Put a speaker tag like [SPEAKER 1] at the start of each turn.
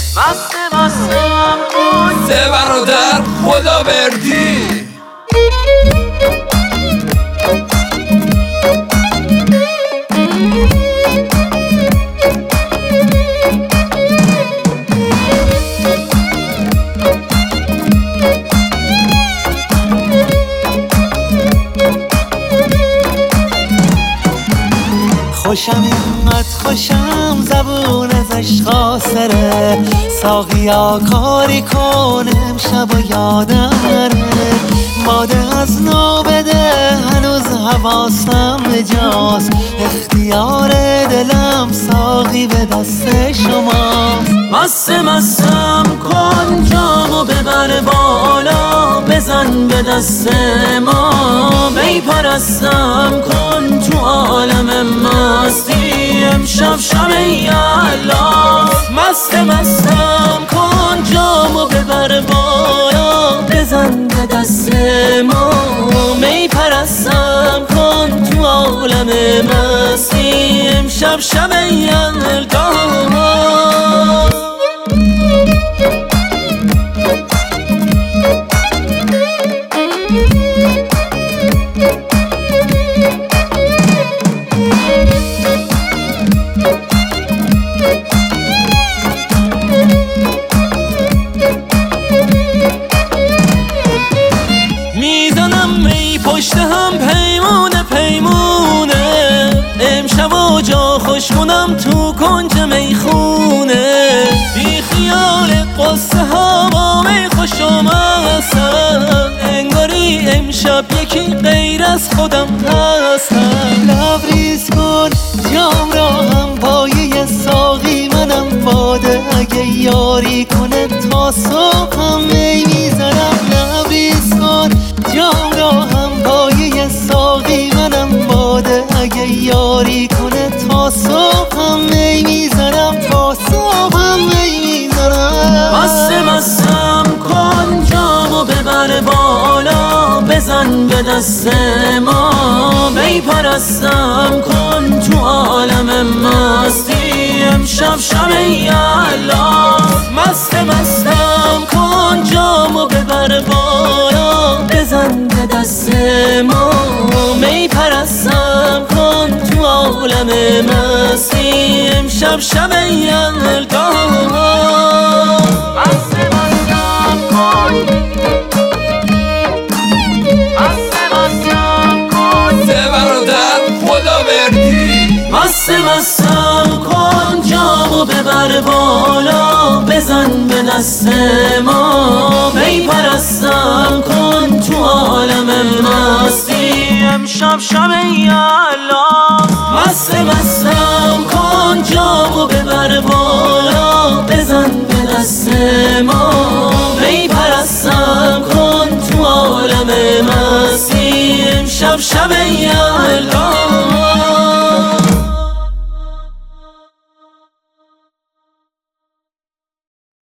[SPEAKER 1] مستم کن
[SPEAKER 2] سه برادر خداوردی.
[SPEAKER 3] خوشم اینقدر خوشم زبون ازش خاسره، ساقیا کاری کنه امشب و یادم نره. باده از نو بده هنوز حواسم جاست، اختیار دلم ساقی به دست شماست.
[SPEAKER 1] مستم کن جامو ببر بالا، بزن به دست ما می پرستم کن تو عالم مستی امشب شب یلا. مستم کن جامو ببر بالا، بزن به دست ما می پرستم کن تو عالم مستی امشب شب یلا. میزنم می پشت هم پیمونه پیمونه، امشب و جا خوش کنم تو کنج میخونه. بی خیال قصه ها با می خوش آمدم، انگاری امشب یکی غیر از خودم هستم.
[SPEAKER 3] لبریز کن جام را هم پایه ساقی منم، باده اگه یاری کنه تا صبح هم می میزنم. لبریز کن جام را هم پایه ساقی منم، باده اگه یاری کنه تا صبح هم می میزنم، تا صبح هم می میزنم.
[SPEAKER 1] مستم کن جامو ببر بالا، بزن به دست ما می پرستم کن تو عالم مستی امشب شب یلا. مستم کن جامو ببر بالا، بزن به دست ما می پرستم کن تو عالم مستی امشب شب یلا. مستم کن جامو ببر بالا، بزن به دست ما می پرستم کن تو عالم مستی امشب شب یلا. مستم کن جامو ببر بالا، بزن به دست ما می پرستم کن تو عالم مستی امشب شب یلا.